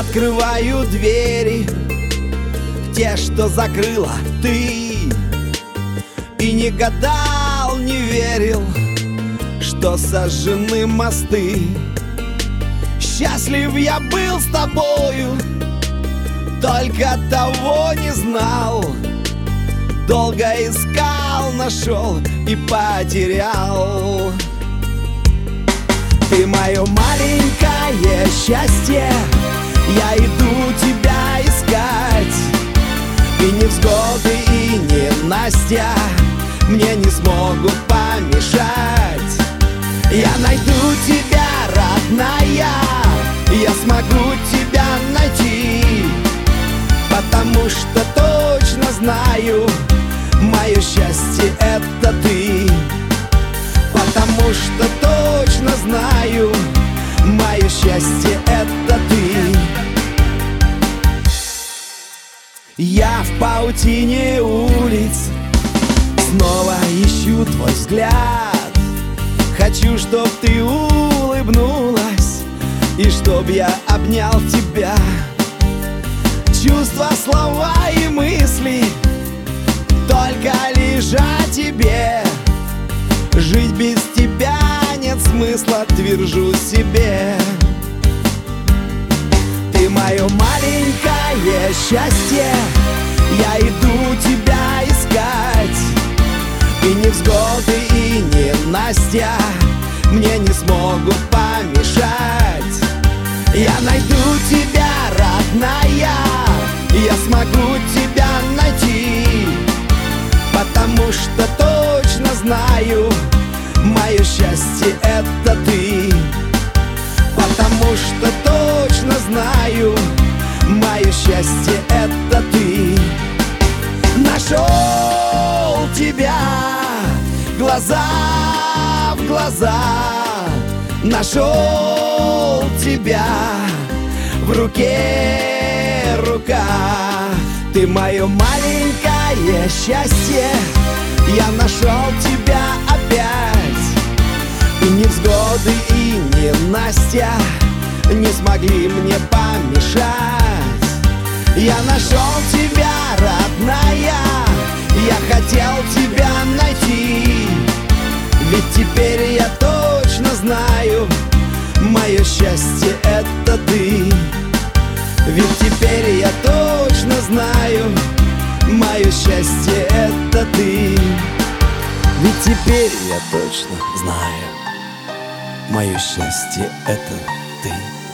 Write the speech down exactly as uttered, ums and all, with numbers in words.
открываю двери, те, что закрыла ты. И не гадал, не верил, что сожжены мосты. Счастлив я был с тобою, только того не знал. Долго искал, нашел и потерял. Ты мое маленькое счастье, я иду тебя искать. И невзгоды, и ненастья мне не смогут помешать. Я найду тебя, родная, я смогу тебя найти, потому что точно знаю, мое счастье — это ты. Потому что точно знаю, мое счастье — это ты. Я в паутине улиц снова ищу твой взгляд. Хочу, чтоб ты улыбнулась и чтоб я обнял тебя. Чувства, слова и мысли только лишь о тебе. Жить без тебя нет смысла, твержу себе. Ты мое маленькое счастье, я иду тебя искать. И невзгоды, и ненастья мне не смогут помешать. Я найду тебя, родная, я смогу тебя найти, потому что точно знаю, мое счастье — это ты. Потому что точно знаю, мое счастье — это ты. Нашел тебя глаза в глаза, нашел тебя в руке рука. Ты мое маленькое счастье, я нашел тебя опять. И невзгоды, и ненастья не смогли мне помешать. Я нашел тебя, родная, я хотел тебя найти. Ведь теперь я точно знаю, мое счастье — это ты. Ведь теперь я точно знаю, мое счастье — это ты. Ведь теперь я точно знаю, мое счастье — это ты.